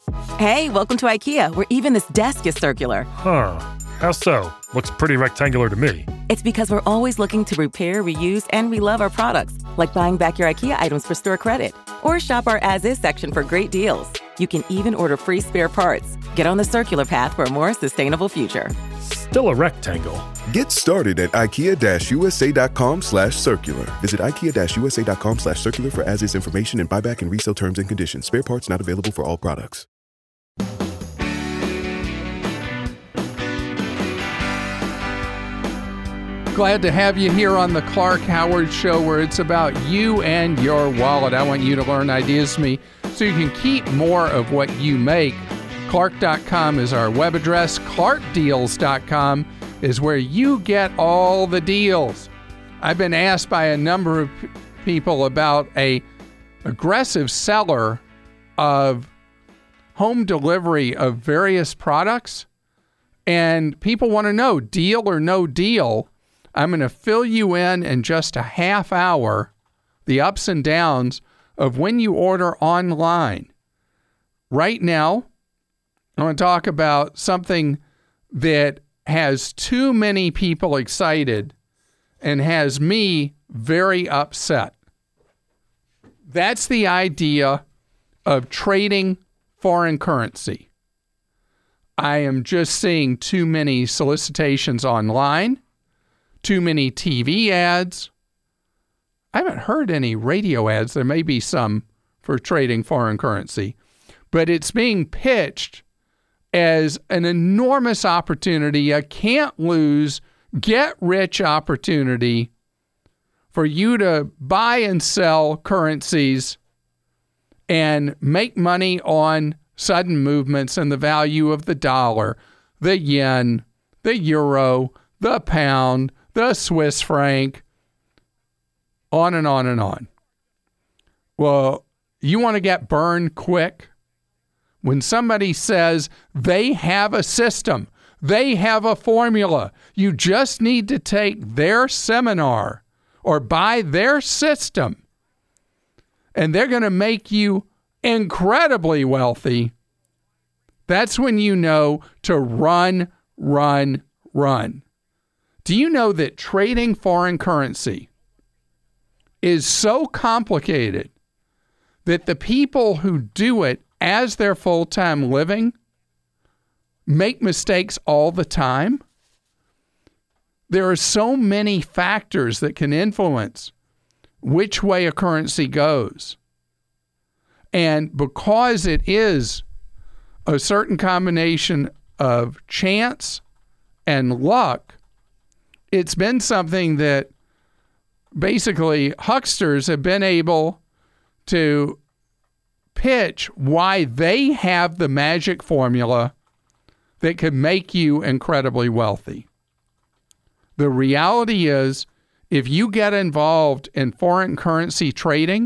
Hey, welcome to IKEA, where even this desk is circular. Huh. How so? Looks pretty rectangular to me. It's because we're always looking to repair, reuse, and relove our products, like buying back your IKEA items for store credit. Or shop our as-is section for great deals. You can even order free spare parts. Get on the circular path for a more sustainable future. Still a rectangle. Get started at IKEA-USA.com/circular. Visit IKEA-USA.com/circular for as-is information and buyback and resale terms and conditions. Spare parts not available for all products. Glad to have you here on the Clark Howard Show, where it's about you and your wallet. I want you to learn ideas from me so you can keep more of what you make. Clark.com is our web address. ClarkDeals.com is where you get all the deals. I've been asked by a number of people about a aggressive seller of home delivery of various products, and people want to know, deal or no deal. I'm going to fill you in just a half hour, the ups and downs of when you order online. Right now, I want to talk about something that has too many people excited and has me very upset. That's the idea of trading foreign currency. I am just seeing too many solicitations online, too many TV ads. I haven't heard any radio ads. There may be some for trading foreign currency, but it's being pitched as an enormous opportunity, a can't lose, get rich opportunity for you to buy and sell currencies and make money on sudden movements in the value of the dollar, the yen, the euro, the pound, the Swiss franc, on and on and on. Well, you want to get burned quick? When somebody says they have a system, they have a formula, you just need to take their seminar or buy their system, and they're going to make you incredibly wealthy, that's when you know to run, run, run. Do you know that trading foreign currency is so complicated that the people who do it as their full-time living make mistakes all the time? There are so many factors that can influence which way a currency goes. And because it is a certain combination of chance and luck, it's been something that basically hucksters have been able to pitch why they have the magic formula that could make you incredibly wealthy. The reality is, if you get involved in foreign currency trading,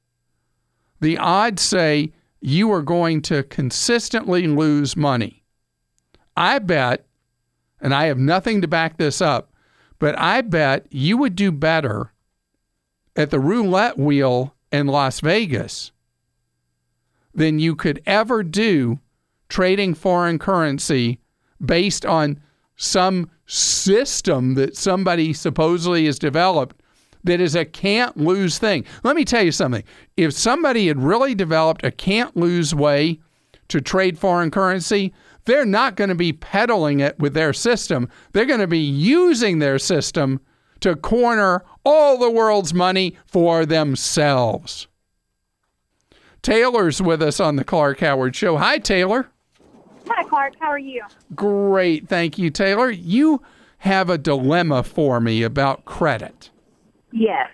the odds say you are going to consistently lose money. I bet, and I have nothing to back this up, but I bet you would do better at the roulette wheel in Las Vegas than you could ever do trading foreign currency based on some system that somebody supposedly has developed that is a can't-lose thing. Let me tell you something. If somebody had really developed a can't-lose way to trade foreign currency, they're not going to be peddling it with their system. They're going to be using their system to corner all the world's money for themselves. Taylor's with us on the Clark Howard Show. Hi, Taylor. Hi, Clark. How are you? Great. Thank you, Taylor. You have a dilemma for me about credit. Yes.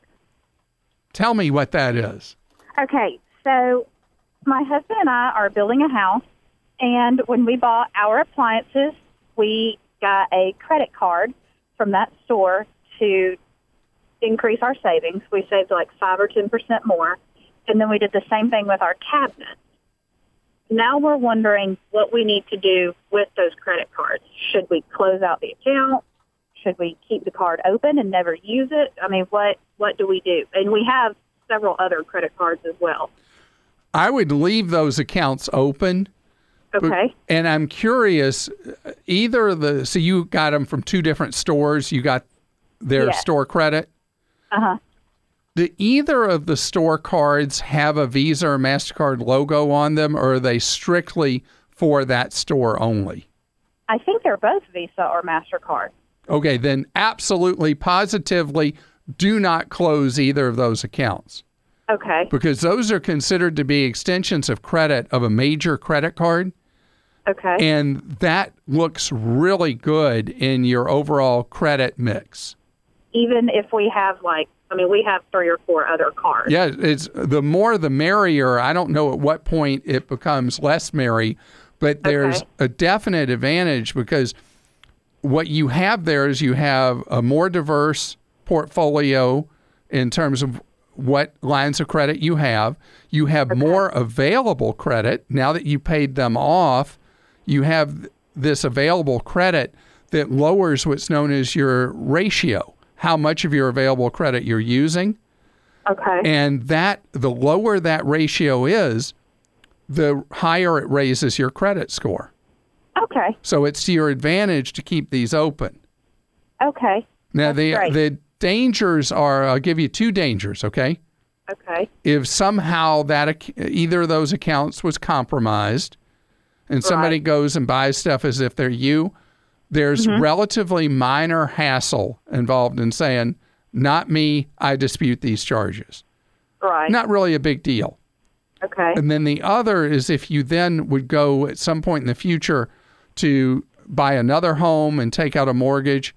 Tell me what that is. Okay, so my husband and I are building a house, and when we bought our appliances, we got a credit card from that store to increase our savings. We saved like 5 or 10% more, and then we did the same thing with our cabinets. Now we're wondering what we need to do with those credit cards. Should we close out the account? Should we keep the card open and never use it? I mean, what do we do? And we have several other credit cards as well. I would leave those accounts open. Okay. And I'm curious, so you got them from two different stores. You got their store credit. Uh-huh. Do either of the store cards have a Visa or MasterCard logo on them, or are they strictly for that store only? I think they're both Visa or MasterCard. Okay, then absolutely, positively, do not close either of those accounts. Okay. Because those are considered to be extensions of credit of a major credit card. Okay. And that looks really good in your overall credit mix. Even if we have we have 3 or 4 other cards. Yeah, it's the more the merrier. I don't know at what point it becomes less merry, but there's a definite advantage because what you have there is you have a more diverse portfolio in terms of what lines of credit you have. You have more available credit. Now that you paid them off, you have this available credit that lowers what's known as your ratio, how much of your available credit you're using. Okay. And the lower that ratio is, the higher it raises your credit score. Okay. So it's to your advantage to keep these open. Okay. Now, That's great. the dangers are, I'll give you 2 dangers, okay? Okay. If somehow either of those accounts was compromised and somebody goes and buys stuff as if they're you, there's relatively minor hassle involved in saying, not me, I dispute these charges. Right. Not really a big deal. Okay. And then the other is if you then would go at some point in the future to buy another home and take out a mortgage,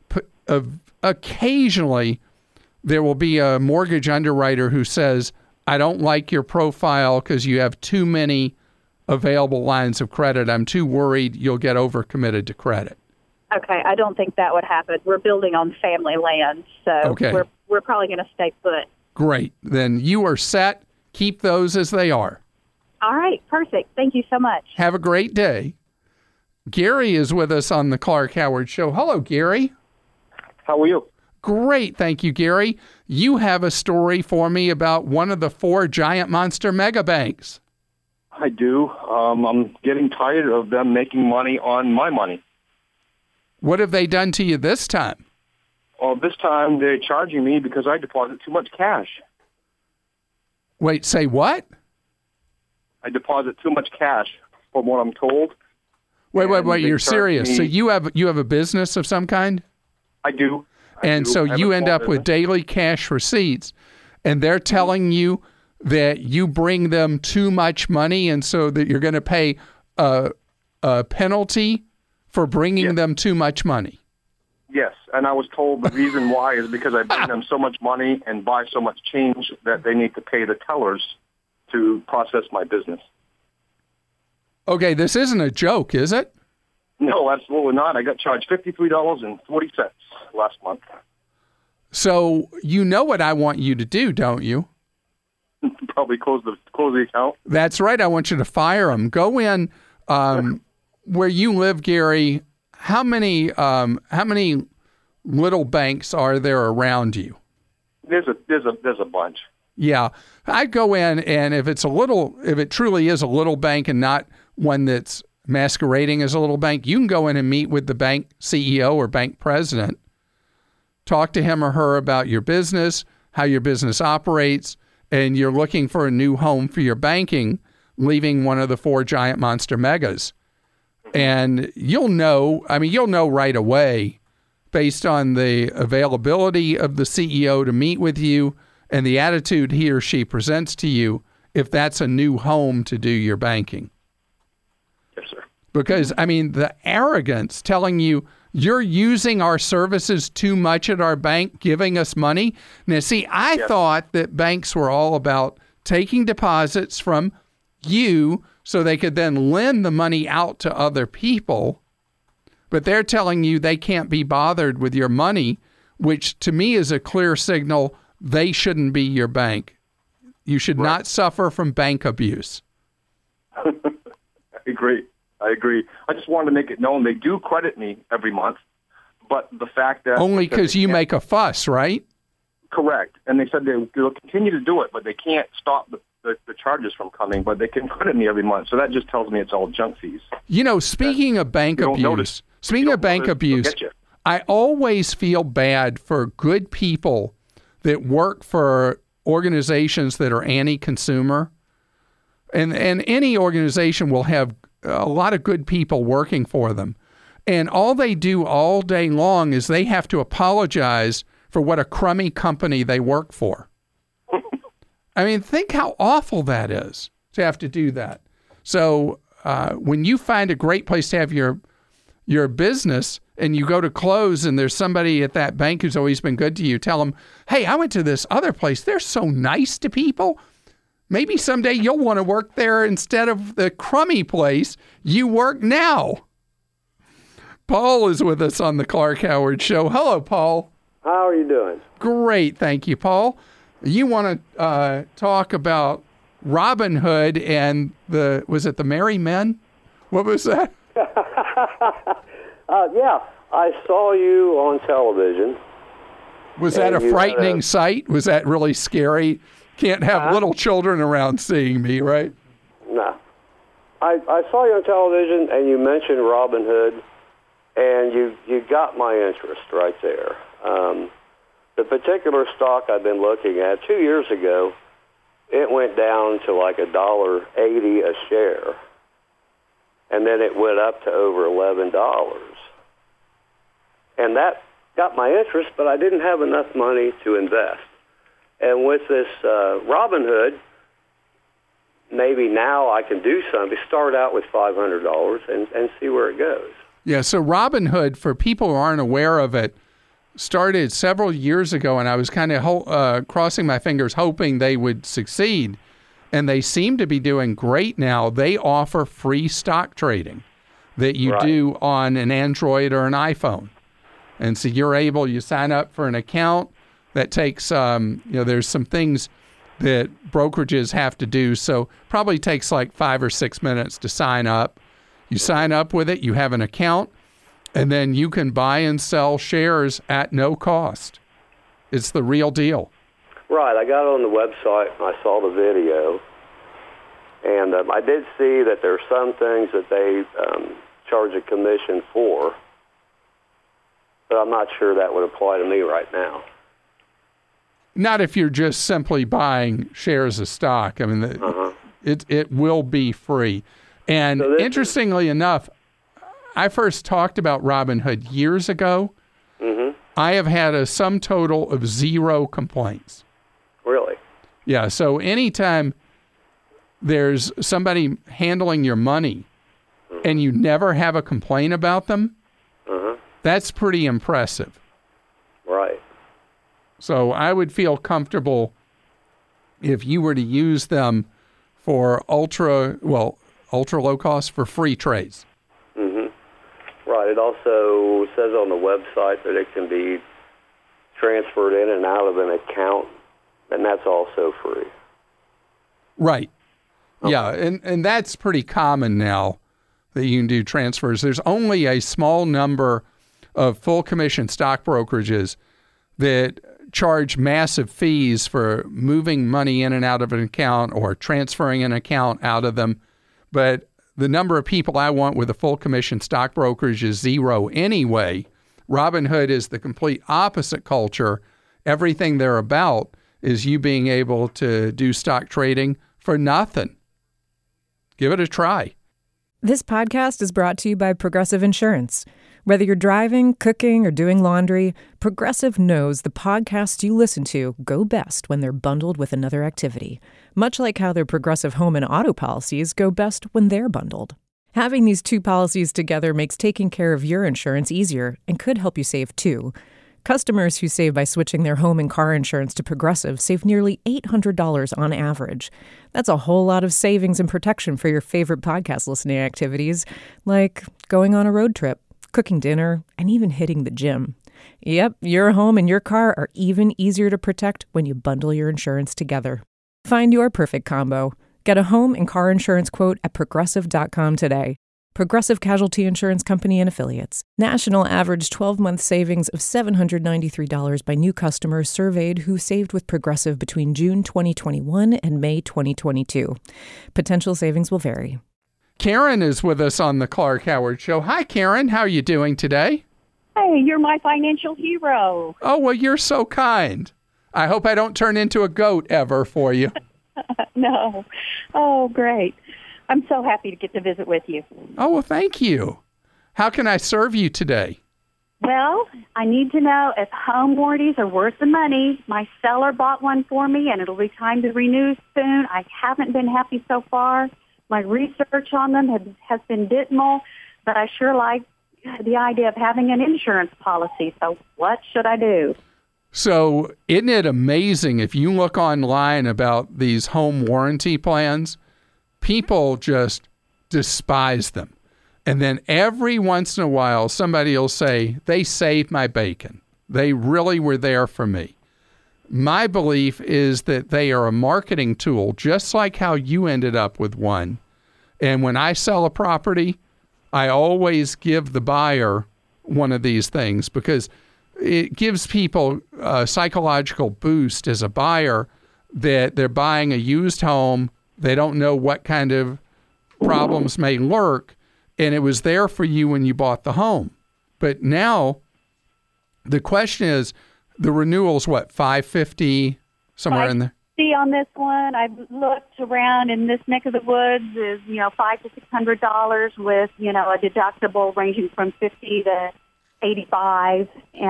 occasionally there will be a mortgage underwriter who says, I don't like your profile because you have too many available lines of credit. I'm too worried you'll get overcommitted to credit. Okay, I don't think that would happen. We're building on family land, so we're probably going to stay put. Great. Then you are set. Keep those as they are. All right, perfect. Thank you so much. Have a great day. Gary is with us on the Clark Howard Show. Hello, Gary. How are you? Great. Thank you, Gary. You have a story for me about one of the 4 giant monster mega banks. I do. I'm getting tired of them making money on my money. What have they done to you this time? Well, this time they're charging me because I deposit too much cash. Wait, say what? I deposit too much cash, from what I'm told. Wait, you're serious? So you have a business of some kind? I do. And so you end up with daily cash receipts, and they're telling you that you bring them too much money, and so that you're going to pay a penalty for bringing them too much money. Yes, and I was told the reason why is because I bring them so much money and buy so much change that they need to pay the tellers to process my business. Okay, this isn't a joke, is it? No, absolutely not. I got charged $53.40 last month. So you know what I want you to do, don't you? Probably close the account. That's right. I want you to fire them. Go in where you live, Gary. How many little banks are there around you? There's a bunch. Yeah, I'd go in, and if it truly is a little bank and not one that's masquerading as a little bank, you can go in and meet with the bank CEO or bank president. Talk to him or her about your business, how your business operates, and you're looking for a new home for your banking, leaving one of the 4 giant monster megas. And you'll know right away, based on the availability of the CEO to meet with you and the attitude he or she presents to you, if that's a new home to do your banking. Yes, sir. Because, the arrogance telling you you're using our services too much at our bank, giving us money. Now, see, I thought that banks were all about taking deposits from you so they could then lend the money out to other people. But they're telling you they can't be bothered with your money, which to me is a clear signal they shouldn't be your bank. You should not suffer from bank abuse. I agree. I just wanted to make it known they do credit me every month, but the fact that... Only because you make a fuss, right? Correct. And they said they'll continue to do it, but they can't stop the charges from coming, but they can credit me every month. So that just tells me it's all junk fees. Speaking of bank abuse, I always feel bad for good people that work for organizations that are anti-consumer. And any organization will have a lot of good people working for them. And all they do all day long is they have to apologize for what a crummy company they work for. I mean, think how awful that is to have to do that. So when you find a great place to have your business and you go to close and there's somebody at that bank who's always been good to you, tell them, hey, I went to this other place. They're so nice to people. Maybe someday you'll want to work there instead of the crummy place you work now. Paul is with us on the Clark Howard Show. Hello, Paul. How are you doing? Great. Thank you, Paul. You want to talk about Robin Hood and was it the Merry Men? What was that? Yeah, I saw you on television. Was that a frightening sight? Was that really scary? Can't have little children around seeing me, right? No. I saw you on television, and you mentioned Robin Hood, and you got my interest right there. The particular stock I've been looking at, 2 years ago, it went down to like $1.80 a share, and then it went up to over $11. And that got my interest, but I didn't have enough money to invest. And with this Robin Hood, maybe now I can do something. Start out with $500 and see where it goes. Yeah, so Robin Hood, for people who aren't aware of it, started several years ago, and I was kind of crossing my fingers hoping they would succeed. And they seem to be doing great now. They offer free stock trading that you do on an Android or an iPhone. And so you sign up for an account that takes, there's some things that brokerages have to do. So probably takes like 5 or 6 minutes to sign up. You sign up with it, you have an account, and then you can buy and sell shares at no cost. It's the real deal. Right. I got on the website and I saw the video. And I did see that there are some things that they charge a commission for. But I'm not sure that would apply to me right now. Not if you're just simply buying shares of stock. I mean, it will be free. And so interestingly enough, I first talked about Robin Hood years ago. Mm-hmm. I have had a sum total of 0 complaints. Really? Yeah, so anytime there's somebody handling your money and you never have a complaint about them, that's pretty impressive. Right. So I would feel comfortable if you were to use them for ultra low cost for free trades. Mm-hmm. Right. It also says on the website that it can be transferred in and out of an account, and that's also free. Right. Okay. Yeah, and that's pretty common now that you can do transfers. There's only a small number of full commission stock brokerages that charge massive fees for moving money in and out of an account or transferring an account out of them. But the number of people I want with a full commission stock brokerage is 0 anyway. Robinhood is the complete opposite culture. Everything they're about is you being able to do stock trading for nothing. Give it a try. This podcast is brought to you by Progressive Insurance. Whether you're driving, cooking, or doing laundry, Progressive knows the podcasts you listen to go best when they're bundled with another activity, much like how their Progressive home and auto policies go best when they're bundled. Having these 2 policies together makes taking care of your insurance easier and could help you save too. Customers who save by switching their home and car insurance to Progressive save nearly $800 on average. That's a whole lot of savings and protection for your favorite podcast listening activities, like going on a road trip, cooking dinner, and even hitting the gym. Yep, your home and your car are even easier to protect when you bundle your insurance together. Find your perfect combo. Get a home and car insurance quote at Progressive.com today. Progressive Casualty Insurance Company and Affiliates. National average 12-month savings of $793 by new customers surveyed who saved with Progressive between June 2021 and May 2022. Potential savings will vary. Karen is with us on the Clark Howard Show. Hi, Karen. How are you doing today? Hey, you're my financial hero. Oh, well, you're so kind. I hope I don't turn into a goat ever for you. No. Oh, great. I'm so happy to get to visit with you. Oh, well, thank you. How can I serve you today? Well, I need to know if home warranties are worth the money. My seller bought one for me, and it'll be time to renew soon. I haven't been happy so far. My research on them has been dismal, but I sure like the idea of having an insurance policy. So what should I do? So isn't it amazing if you look online about these home warranty plans, people just despise them. And then every once in a while, somebody will say, they saved my bacon. They really were there for me. My belief is that they are a marketing tool, just like how you ended up with one. And when I sell a property, I always give the buyer one of these things because it gives people a psychological boost as a buyer that they're buying a used home. They don't know what kind of problems may lurk, and it was there for you when you bought the home. But now the question is, the renewal's what, $550, somewhere in there? On this one, I've looked around in this neck of the woods is, $500 to $600 with, a deductible ranging from $50 to $85,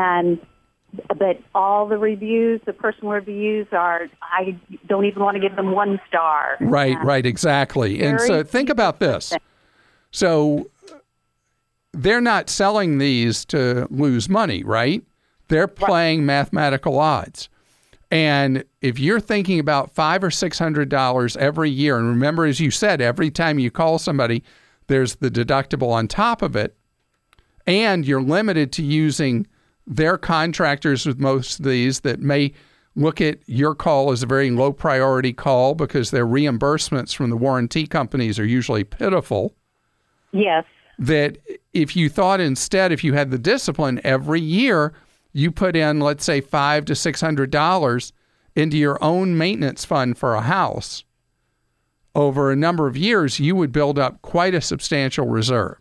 but all the reviews, the personal reviews I don't even want to give them 1 star. Right, exactly. And so think about this. So they're not selling these to lose money, right? They're playing mathematical odds. And if you're thinking about $500 or $600 every year, and remember, as you said, every time you call somebody, there's the deductible on top of it, and you're limited to using their contractors with most of these that may look at your call as a very low priority call because their reimbursements from the warranty companies are usually pitiful. Yes. That if you thought instead, if you had the discipline every year, you put in, let's say, $500 to $600 into your own maintenance fund for a house, over a number of years, you would build up quite a substantial reserve.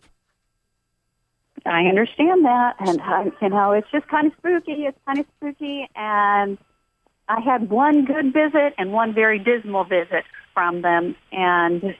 I understand that, and it's just kind of spooky. And I had one good visit and one very dismal visit from them, and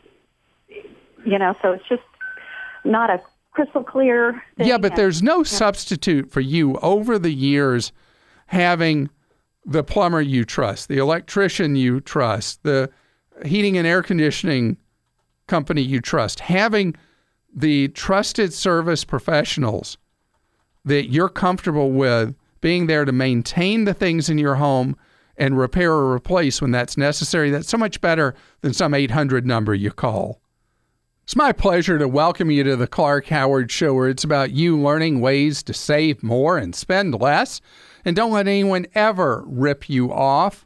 so it's just not a crystal clear thing. Yeah, but there's no substitute for you over the years having the plumber you trust, the electrician you trust, the heating and air conditioning company you trust, having the trusted service professionals that you're comfortable with being there to maintain the things in your home and repair or replace when that's necessary. That's so much better than some 800 number you call. It's my pleasure to welcome you to the Clark Howard Show, where it's about you learning ways to save more and spend less. And don't let anyone ever rip you off.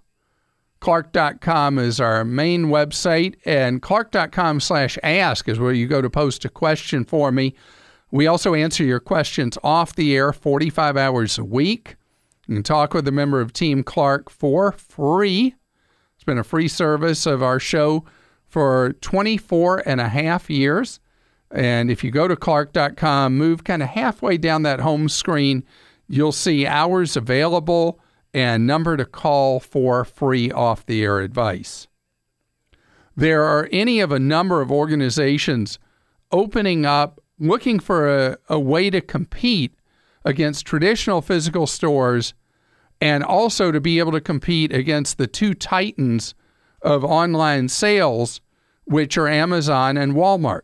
Clark.com is our main website, and Clark.com/ask is where you go to post a question for me. We also answer your questions off the air 45 hours a week. You can talk with a member of Team Clark for free. It's been a free service of our show for 24 and a half years. And if you go to Clark.com, move kind of halfway down that home screen, you'll see hours available and number to call for free off-the-air advice. There are any of a number of organizations opening up, looking for a way to compete against traditional physical stores and also to be able to compete against the two titans of online sales, which are Amazon and Walmart.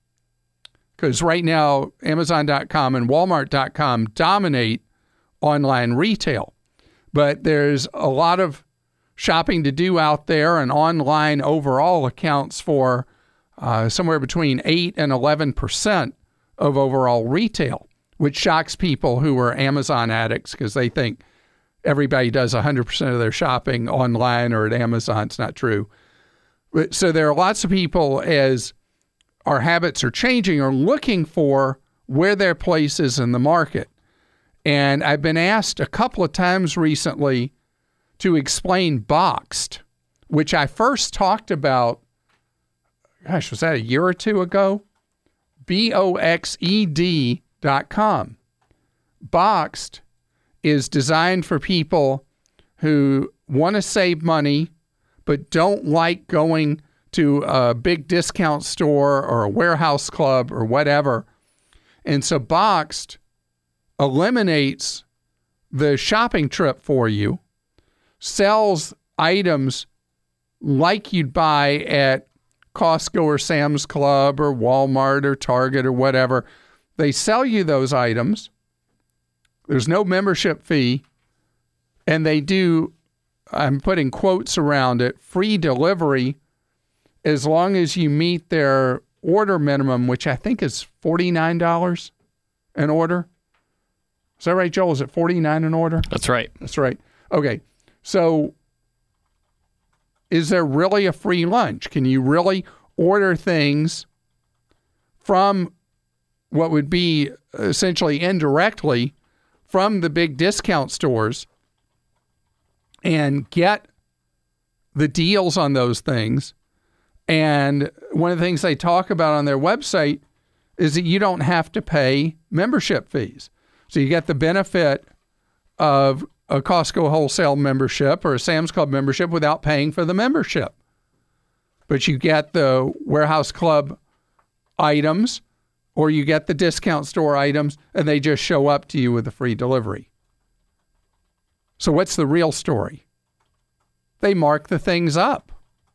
Because right now, Amazon.com and Walmart.com dominate online retail. But there's a lot of shopping to do out there, and online overall accounts for somewhere between 8 and 11% of overall retail, which shocks people who are Amazon addicts because they think everybody does 100% of their shopping online or at Amazon. It's not true. So there are lots of people as our habits are changing are looking for where their place is in the market. And I've been asked a couple of times recently to explain Boxed, which I first talked about, gosh, was that a year or two ago? BOXED.com. Boxed is designed for people who want to save money but don't like going to a big discount store or a warehouse club or whatever. And so Boxed eliminates the shopping trip for you, sells items like you'd buy at Costco or Sam's Club or Walmart or Target or whatever. They sell you those items. There's no membership fee. And they do, I'm putting quotes around it, free delivery as long as you meet their order minimum, which I think is $49 an order. Is that right, Joel? Is it $49 an order? That's right. That's right. Okay. So is there really a free lunch? Can you really order things from what would be essentially indirectly from the big discount stores and get the deals on those things? And one of the things they talk about on their website is that you don't have to pay membership fees. So you get the benefit of a Costco wholesale membership or a Sam's Club membership without paying for the membership. But you get the warehouse club items or you get the discount store items and they just show up to you with a free delivery. So what's the real story? They mark the things up.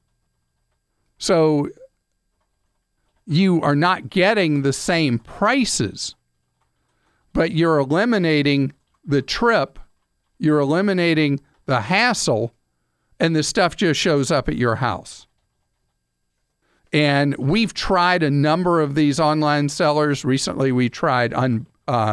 So you are not getting the same prices, but you're eliminating the trip, you're eliminating the hassle, and the stuff just shows up at your house. And we've tried a number of these online sellers. Recently, we tried on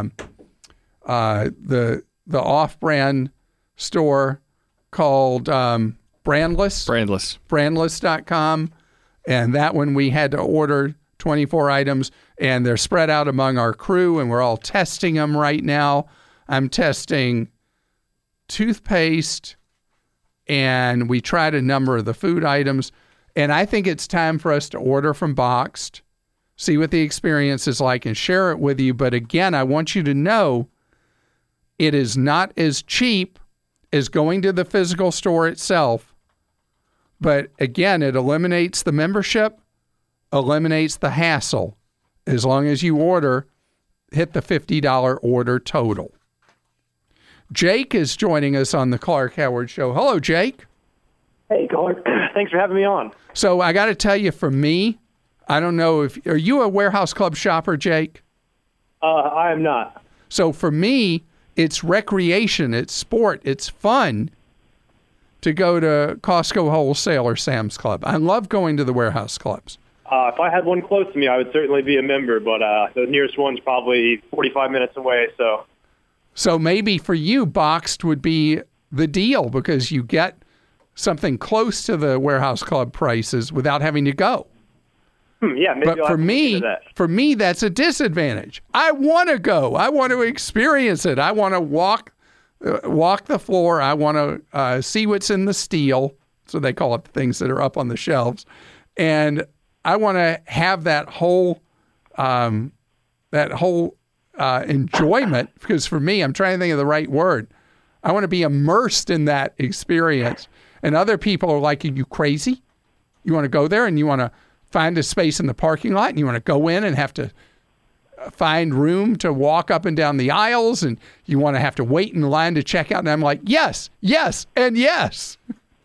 the off-brand store called Brandless. Brandless.com. And that one we had to order 24 items, and they're spread out among our crew, and we're all testing them right now. I'm testing toothpaste, and we tried a number of the food items. And I think it's time for us to order from Boxed, see what the experience is like, and share it with you. But again, I want you to know it is not as cheap as going to the physical store itself. But again, it eliminates the membership, eliminates the hassle, as long as you hit the $50 order total. Jake is joining us on the Clark Howard Show. Hello, Jake. Hey, Clark. Thanks for having me on. So I got to tell you, for me, I don't know are you a warehouse club shopper, Jake? I am not. So for me, it's recreation, it's sport, it's fun to go to Costco Wholesale or Sam's Club. I love going to the warehouse clubs. If I had one close to me, I would certainly be a member, but the nearest one's probably 45 minutes away. So maybe for you, Boxed would be the deal because you get something close to the warehouse club prices without having to go. Yeah, maybe. But for me, that's a disadvantage. I want to go. I want to experience it. I want to walk the floor. I want to see what's in the steel. So they call it the things that are up on the shelves. And I want to have that whole enjoyment, because for me, I'm trying to think of the right word. I want to be immersed in that experience. And other people are like, are you crazy? You want to go there and you want to find a space in the parking lot and you want to go in and have to find room to walk up and down the aisles and you want to have to wait in line to check out. And I'm like, yes, and yes.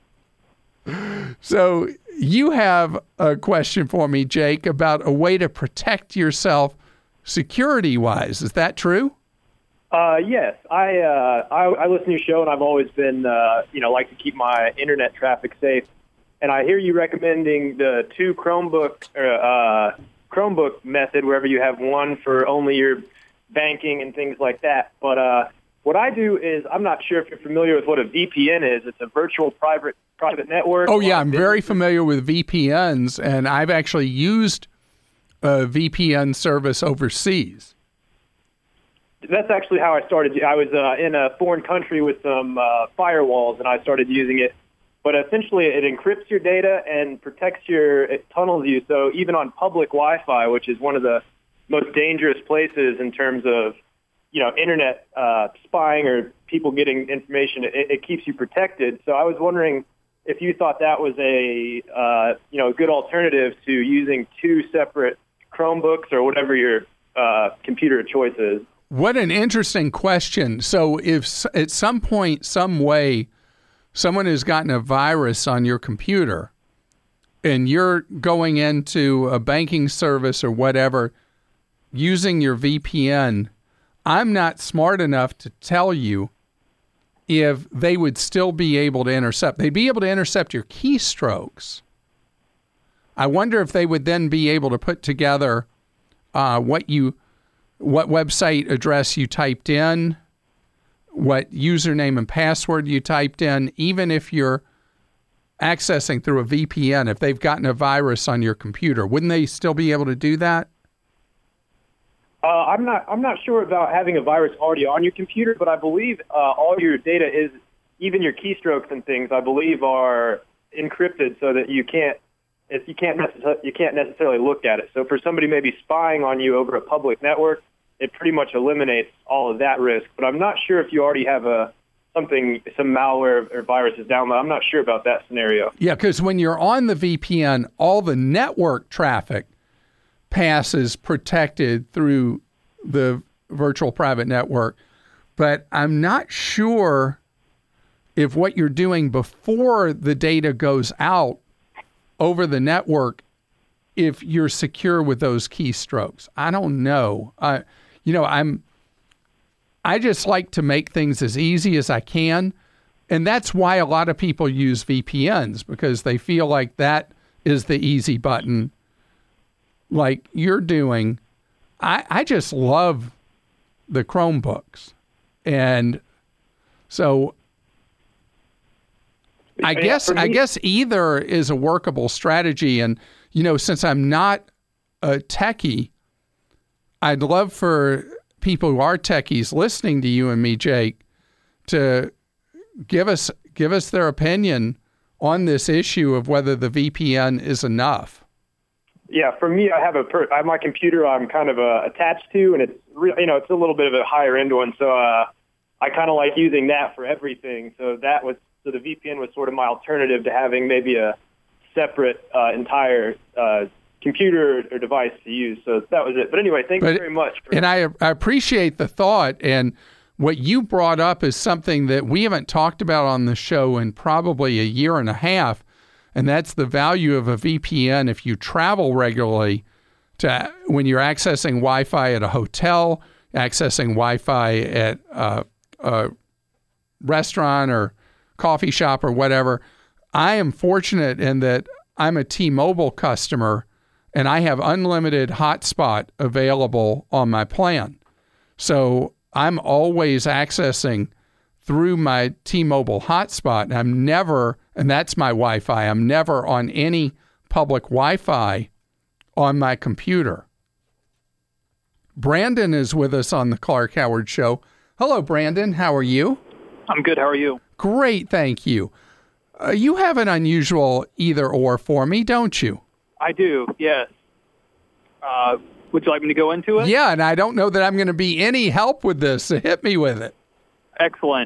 So you have a question for me, Jake, about a way to protect yourself security-wise. Is that true? Yes. I listen to your show, and I've always been, like to keep my internet traffic safe. And I hear you recommending the two Chromebook method, wherever you have one for only your banking and things like that. But what I do is, I'm not sure if you're familiar with what a VPN is. It's a virtual private network. Oh, yeah, I'm very familiar with VPNs, and I've actually used a VPN service overseas. That's actually how I started. I was in a foreign country with some firewalls, and I started using it. But essentially, it encrypts your data and it tunnels you. So even on public Wi-Fi, which is one of the most dangerous places in terms of, internet spying or people getting information, it keeps you protected. So I was wondering if you thought that was a good alternative to using two separate Chromebooks or whatever your computer of choice is. What an interesting question. So if at some point, some way, someone has gotten a virus on your computer and you're going into a banking service or whatever using your VPN, I'm not smart enough to tell you if they would still be able to intercept. They'd be able to intercept your keystrokes. I wonder if they would then be able to put together what website address you typed in, what username and password you typed in, even if you're accessing through a VPN, if they've gotten a virus on your computer. Wouldn't they still be able to do that? I'm not sure about having a virus already on your computer, but I believe all your data is, even your keystrokes and things, I believe are encrypted so that you can't necessarily look at it. So for somebody maybe spying on you over a public network, it pretty much eliminates all of that risk. But I'm not sure if you already have some malware or viruses downloaded. I'm not sure about that scenario. Yeah, because when you're on the VPN, all the network traffic passes protected through the virtual private network. But I'm not sure if what you're doing before the data goes out over the network, if you're secure with those keystrokes. I don't know. I just like to make things as easy as I can. And that's why a lot of people use VPNs, because they feel like that is the easy button, like you're doing. I just love the Chromebooks. And so I guess either is a workable strategy. And, since I'm not a techie, I'd love for people who are techies listening to you and me, Jake, to give us their opinion on this issue of whether the VPN is enough. Yeah, for me, I have my computer I'm kind of attached to, and it's it's a little bit of a higher end one, so I kind of like using that for everything. So the VPN was sort of my alternative to having maybe a separate entire computer or device to use. So that was it. But anyway, thank you very much. And I appreciate the thought. And what you brought up is something that we haven't talked about on the show in probably a year and a half. And that's the value of a VPN if you travel regularly, when you're accessing Wi-Fi at a hotel, accessing Wi-Fi at a restaurant or coffee shop or whatever. I am fortunate in that I'm a T-Mobile customer and I have unlimited hotspot available on my plan. So I'm always accessing through my T-Mobile hotspot. And that's my Wi-Fi. I'm never on any public Wi-Fi on my computer. Brandon is with us on the Clark Howard Show. Hello, Brandon. How are you? I'm good. How are you? Great, thank you. You have an unusual either-or for me, don't you? I do, yes. Would you like me to go into it? Yeah, and I don't know that I'm going to be any help with this, so hit me with it. Excellent.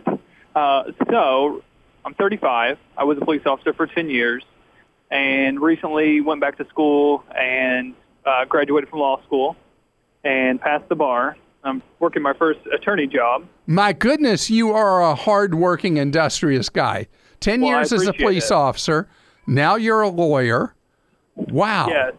So, I'm 35. I was a police officer for 10 years, and recently went back to school and graduated from law school and passed the bar. I'm working my first attorney job. My goodness, you are a hard-working, industrious guy. 10 years as a police officer. Now you're a lawyer. Wow. Yes.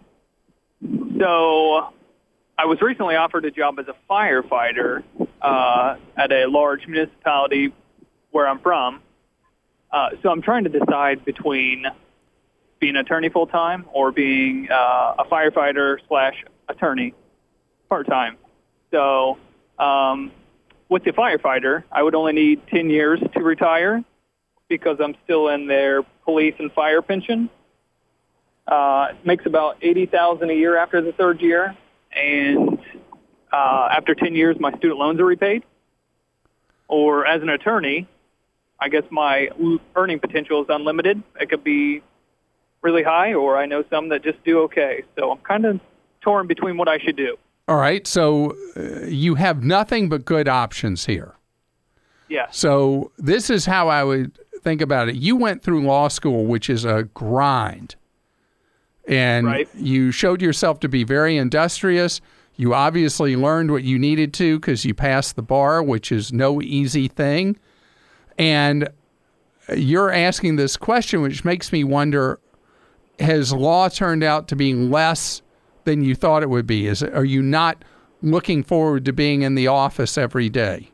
So I was recently offered a job as a firefighter at a large municipality where I'm from. So I'm trying to decide between being an attorney full-time or being a firefighter/attorney part-time. So with the firefighter, I would only need 10 years to retire because I'm still in their police and fire pension. makes about $80,000 a year after the third year, and after 10 years, my student loans are repaid. Or as an attorney, I guess my earning potential is unlimited. It could be really high, or I know some that just do okay. So I'm kind of torn between what I should do. All right, so you have nothing but good options here. Yeah. So this is how I would think about it. You went through law school, which is a grind. And you showed yourself to be very industrious. You obviously learned what you needed to because you passed the bar, which is no easy thing. And you're asking this question, which makes me wonder, has law turned out to be less than you thought it would be? Are you not looking forward to being in the office every day?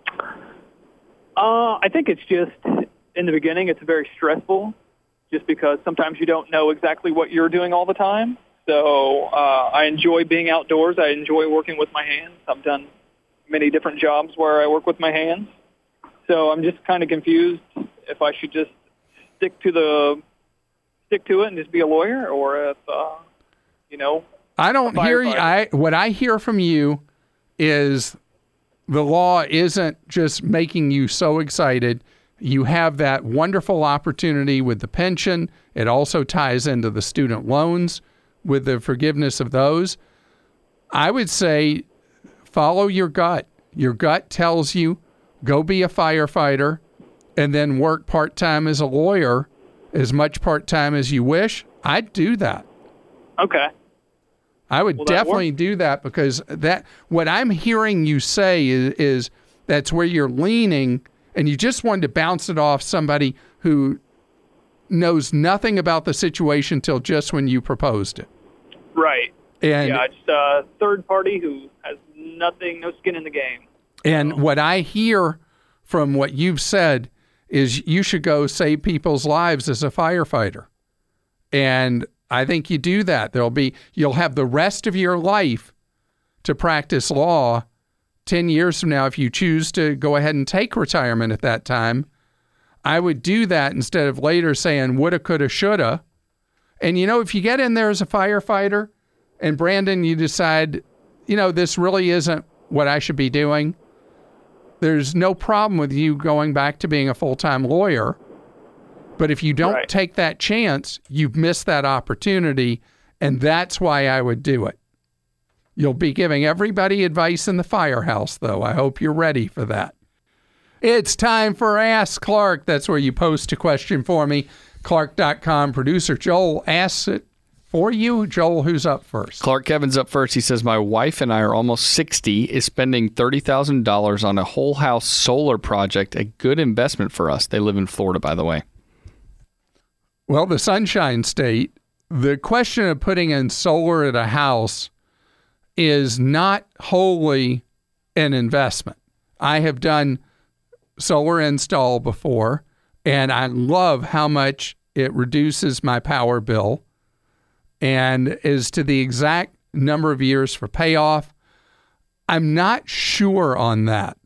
I think it's just, in the beginning, it's very stressful, just because sometimes you don't know exactly what you're doing all the time. So I enjoy being outdoors. I enjoy working with my hands. I've done many different jobs where I work with my hands. So I'm just kind of confused if I should just stick to it and just be a lawyer, or if, I don't hear you. What I hear from you is the law isn't just making you so excited. You have that wonderful opportunity with the pension. It also ties into the student loans with the forgiveness of those. I would say follow your gut. Your gut tells you go be a firefighter and then work part-time as a lawyer, as much part-time as you wish. I'd do that. Okay. I would definitely do that, because what I'm hearing you say is that's where you're leaning, and you just wanted to bounce it off somebody who knows nothing about the situation till just when you proposed it. Right. And yeah, it's a third party who has no skin in the game. And what I hear from what you've said is you should go save people's lives as a firefighter. And I think you do that. You'll have the rest of your life to practice law. 10 years from now, if you choose to go ahead and take retirement at that time, I would do that instead of later saying woulda, coulda, shoulda. And, if you get in there as a firefighter and, Brandon, you decide, this really isn't what I should be doing, there's no problem with you going back to being a full-time lawyer. But if you don't take that chance, you've missed that opportunity, and that's why I would do it. You'll be giving everybody advice in the firehouse, though. I hope you're ready for that. It's time for Ask Clark. That's where you post a question for me. Clark.com. Producer Joel asks it for you. Joel, who's up first? Clark Kevin's up first. He says, my wife and I are almost 60, is spending $30,000 on a whole house solar project, a good investment for us. They live in Florida, by the way. Well, the Sunshine State, the question of putting in solar at a house is not wholly an investment. I have done solar install before, and I love how much it reduces my power bill. And as to the exact number of years for payoff, I'm not sure on that.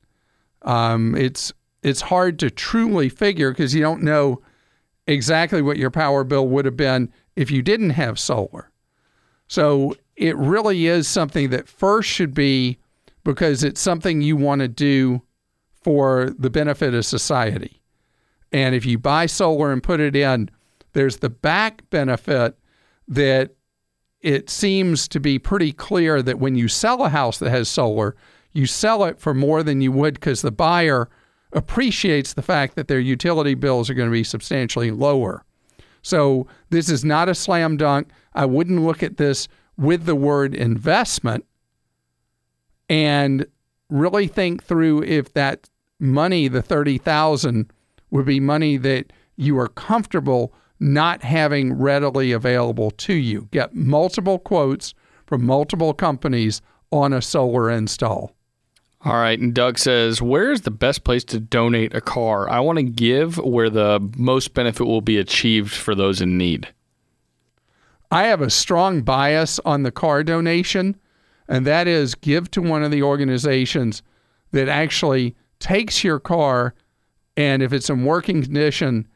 It's hard to truly figure because you don't know exactly what your power bill would have been if you didn't have solar. So it really is something that first should be because it's something you want to do for the benefit of society. And if you buy solar and put it in, there's the back benefit that it seems to be pretty clear that when you sell a house that has solar, you sell it for more than you would because the buyer appreciates the fact that their utility bills are going to be substantially lower. So this is not a slam dunk. I wouldn't look at this with the word investment and really think through if that money, the $30,000, would be money that you are comfortable not having readily available to you. Get multiple quotes from multiple companies on a solar install. All right, and Doug says, where is the best place to donate a car? I want to give where the most benefit will be achieved for those in need. I have a strong bias on the car donation, and that is give to one of the organizations that actually takes your car, and if it's in working condition,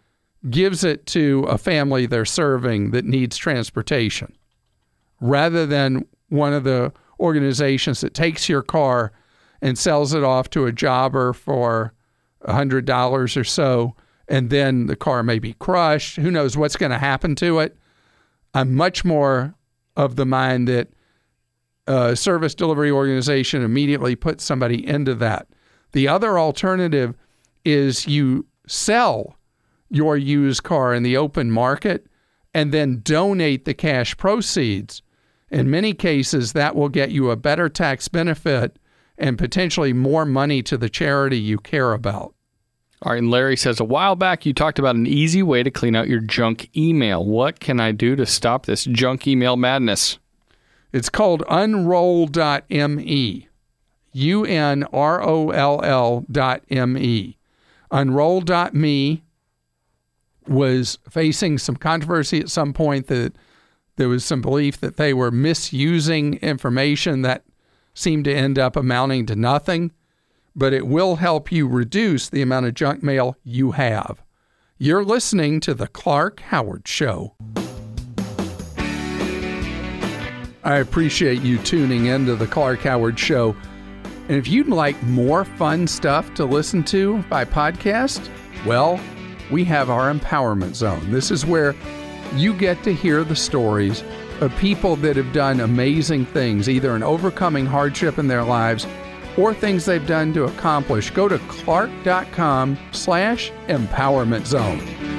gives it to a family they're serving that needs transportation, rather than one of the organizations that takes your car and sells it off to a jobber for $100 or so, and then the car may be crushed. Who knows what's going to happen to it? I'm much more of the mind that a service delivery organization immediately puts somebody into that. The other alternative is you sell your used car in the open market and then donate the cash proceeds. In many cases, that will get you a better tax benefit and potentially more money to the charity you care about. All right, and Larry says, a while back you talked about an easy way to clean out your junk email. What can I do to stop this junk email madness? It's called Unroll.me. UNROLL.me. Unroll.me was facing some controversy at some point that there was some belief that they were misusing information that seemed to end up amounting to nothing, but it will help you reduce the amount of junk mail you have. You're listening to The Clark Howard Show. I appreciate you tuning into The Clark Howard Show. And if you'd like more fun stuff to listen to by podcast, well, we have our Empowerment Zone. This is where you get to hear the stories of people that have done amazing things, either in overcoming hardship in their lives or things they've done to accomplish. Go to clark.com/empowerment zone.